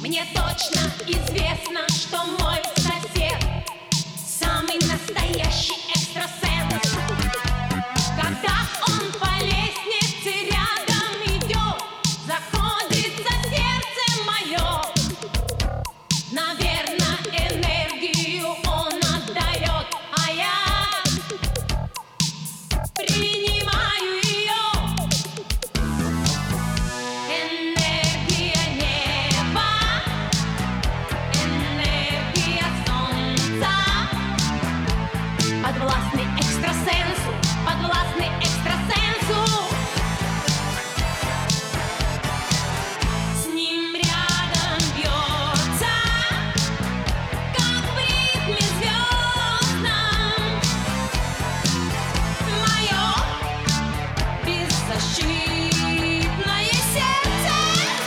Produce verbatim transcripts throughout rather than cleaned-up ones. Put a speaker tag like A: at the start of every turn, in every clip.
A: Мне точно известно, что мой сосед самый настоящий экстрасенс. Когда он по лестнице рядом идет, заходит за сердце мое. Наверное, энергию он отдает, а я принимаю ее. Энергия неба, энергия солнца, подвластный экстрасенсу, подвластный экстрасенсу. С ним рядом бьется, как в ритме звездном, мое беззащитное сердце.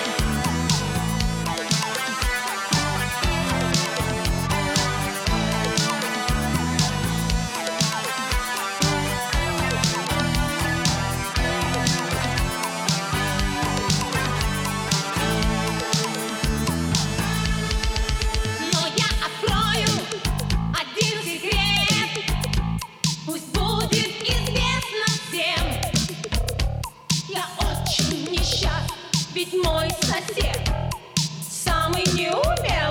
A: Но я открою один секрет, пусть будет известно всем. Я очень несчастна, ведь мой сосед самый неумелый.